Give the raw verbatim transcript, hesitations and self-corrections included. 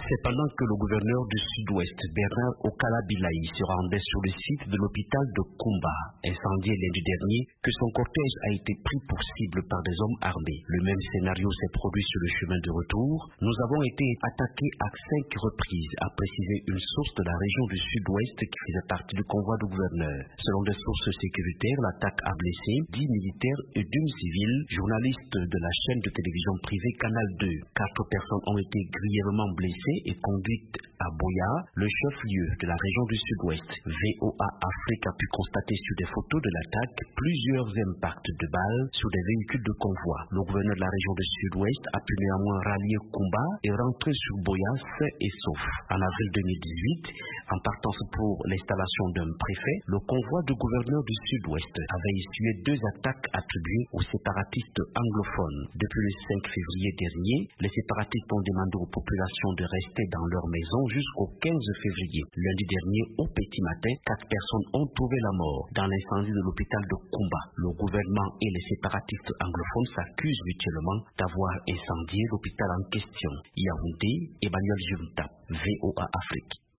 C'est pendant que le gouverneur du Sud-Ouest, Bernard Okala-Bilaï, se rendait sur le site de l'hôpital de Kumba, incendié lundi dernier, que son cortège a été pris pour cible par des hommes armés. Le même scénario s'est produit sur le chemin de retour. Nous avons été attaqués à cinq reprises, a précisé une source de la région du Sud-Ouest qui faisait partie du convoi du gouverneur. Selon des sources sécuritaires, l'attaque a blessé dix militaires et deux civils. Journalistes de la chaîne de télévision privée Canal deux. Quatre personnes ont été grièvement blessées et conduites à Boya, le chef-lieu de la région du Sud-Ouest. V O A Afrique a pu constater sur des photos de l'attaque plusieurs impacts de balles sur des véhicules de convoi. Le gouverneur de la région du Sud-Ouest a pu néanmoins rallier Kumba et rentrer sur Boya sain et sauf. En avril deux mille dix-huit, en partance pour l'installation d'un préfet, le convoi du gouverneur du Sud-Ouest avait essuyé deux attaques attribuées aux séparatistes anglophones. Depuis le cinq février dernier, les séparatistes ont demandé aux populations de rester dans leur maison jusqu'au quinze février. Lundi dernier, au petit matin, quatre personnes ont trouvé la mort dans l'incendie de l'hôpital de Kumba. Le gouvernement et les séparatistes anglophones s'accusent mutuellement d'avoir incendié l'hôpital en question. Yaoundé, Emmanuel Junta, V O A Afrique.